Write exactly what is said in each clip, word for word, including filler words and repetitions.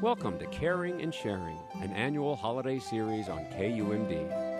Welcome to Caring and Sharing, an annual holiday series on K U M D.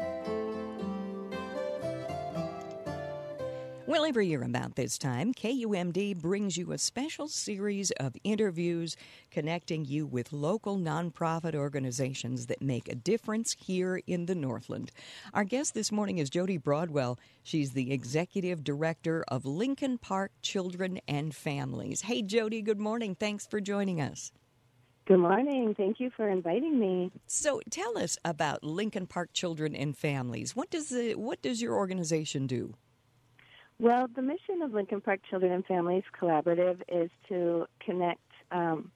Well, every year about this time, K U M D brings you a special series of interviews connecting you with local nonprofit organizations that make a difference here in the Northland. Our guest this morning is Jody Broadwell. She's the Executive Director of Lincoln Park Children and Families. Hey, Jody, good morning. Thanks for joining us. Good morning. Thank you for inviting me. So tell us about Lincoln Park Children and Families. What does the, what does your organization do? Well, the mission of Lincoln Park Children and Families Collaborative is to connect um,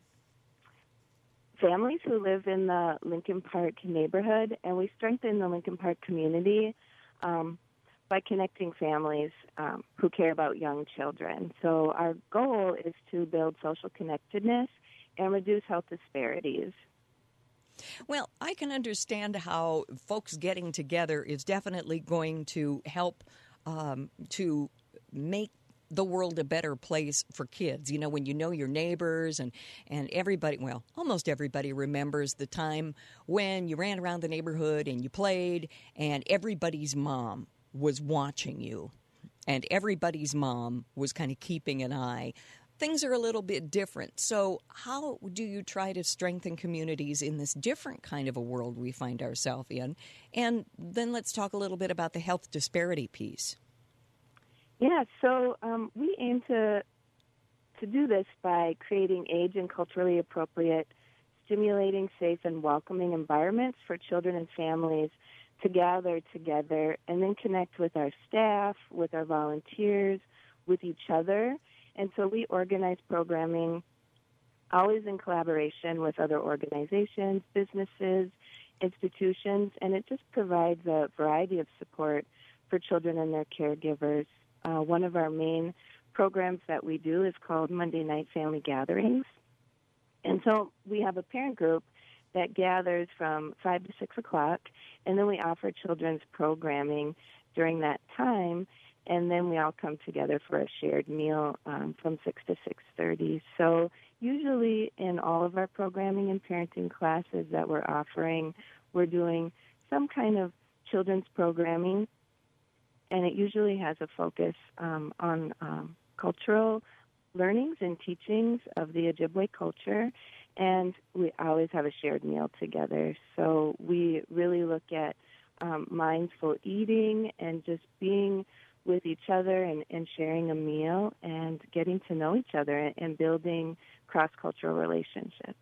families who live in the Lincoln Park neighborhood, and we strengthen the Lincoln Park community um, by connecting families um, who care about young children. So our goal is to build social connectedness and reduce health disparities. Well, I can understand how folks getting together is definitely going to help um, to make the world a better place for kids. You know, when you know your neighbors and, and everybody, well, almost everybody remembers the time when you ran around the neighborhood and you played and everybody's mom was watching you and everybody's mom was kind of keeping an eye. Things are a little bit different. So how do you try to strengthen communities in this different kind of a world we find ourselves in? And then let's talk a little bit about the health disparity piece. Yeah, so um, we aim to to do this by creating age and culturally appropriate, stimulating, safe, and welcoming environments for children and families to gather together and then connect with our staff, with our volunteers, with each other. And so we organize programming always in collaboration with other organizations, businesses, institutions, and it just provides a variety of support for children and their caregivers. Uh, one of our main programs that we do is called Monday Night Family Gatherings. And so we have a parent group that gathers from five to six o'clock, and then we offer children's programming during that time. And then we all come together for a shared meal um, from six to six thirty. So usually in all of our programming and parenting classes that we're offering, we're doing some kind of children's programming, and it usually has a focus um, on um, cultural learnings and teachings of the Ojibwe culture, and we always have a shared meal together. So we really look at um, mindful eating and just being with each other and, and sharing a meal and getting to know each other and, and building cross-cultural relationships.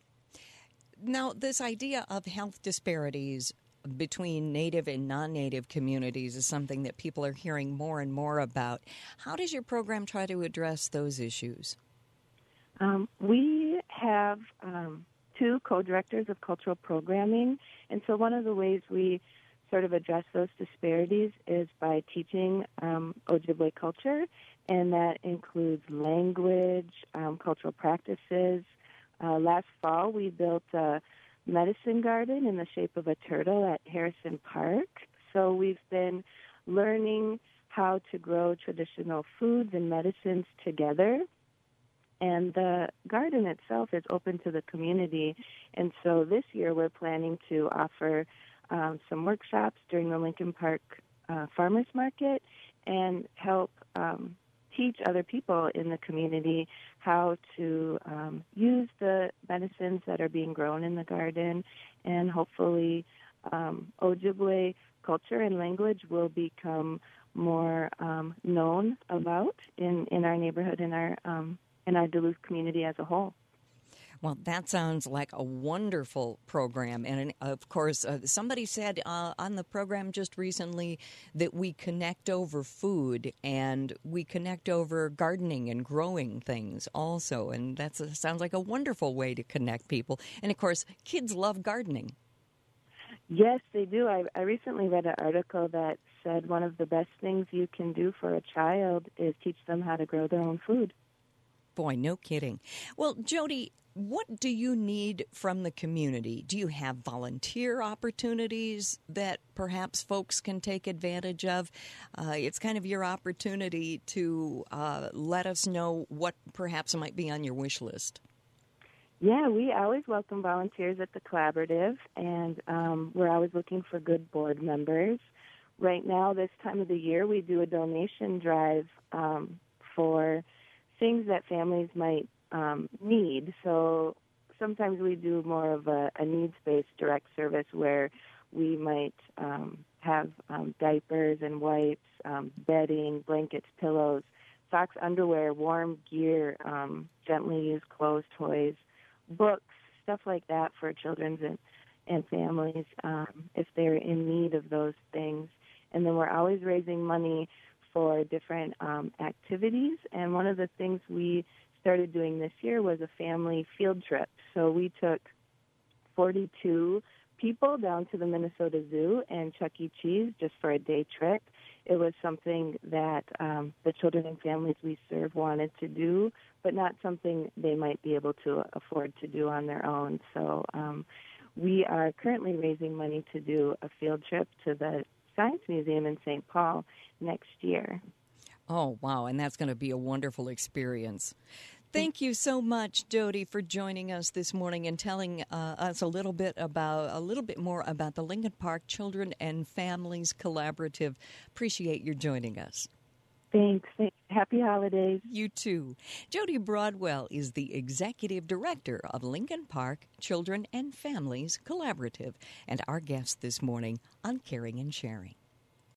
Now, this idea of health disparities between Native and non-Native communities is something that people are hearing more and more about. How does your program try to address those issues? Um, we have um, two co-directors of cultural programming, and so one of the ways we sort of address those disparities is by teaching um, Ojibwe culture, and that includes language, um, cultural practices. Uh, last fall, we built a medicine garden in the shape of a turtle at Harrison Park. So we've been learning how to grow traditional foods and medicines together. And the garden itself is open to the community. And so this year we're planning to offer um, some workshops during the Lincoln Park uh, Farmers Market and help um, teach other people in the community how to um, use the medicines that are being grown in the garden, and hopefully um, Ojibwe culture and language will become more um, known about in, in our neighborhood, in our um, in our Duluth community as a whole. Well, that sounds like a wonderful program. And, of course, uh, somebody said uh, on the program just recently that we connect over food and we connect over gardening and growing things also. And that sounds like a wonderful way to connect people. And, of course, kids love gardening. Yes, they do. I, I recently read an article that said one of the best things you can do for a child is teach them how to grow their own food. Boy, no kidding. Well, Jody, what do you need from the community? Do you have volunteer opportunities that perhaps folks can take advantage of? Uh, it's kind of your opportunity to uh, let us know what perhaps might be on your wish list. Yeah, we always welcome volunteers at the Collaborative, and um, we're always looking for good board members. Right now, this time of the year, we do a donation drive um, for things that families might um, need. So sometimes we do more of a, a needs-based direct service where we might um, have um, diapers and wipes, um, bedding, blankets, pillows, socks, underwear, warm gear, um, gently used clothes, toys, books, stuff like that for children and, and families um, if they're in need of those things. And then we're always raising money for different um, activities. And one of the things we started doing this year was a family field trip. So we took forty-two people down to the Minnesota Zoo and Chuck E. Cheese just for a day trip. It was something that um, the children and families we serve wanted to do, but not something they might be able to afford to do on their own. So um, we are currently raising money to do a field trip to the Science Museum in Saint Paul next year. Oh, wow, and that's going to be a wonderful experience. Thank you so much, Jody, for joining us this morning and telling uh, us a little bit about a little bit more about the Lincoln Park Children and Families Collaborative. Appreciate your joining us. Thanks. Happy holidays. You too. Jody Broadwell is the Executive Director of Lincoln Park Children and Families Collaborative and our guest this morning on Caring and Sharing.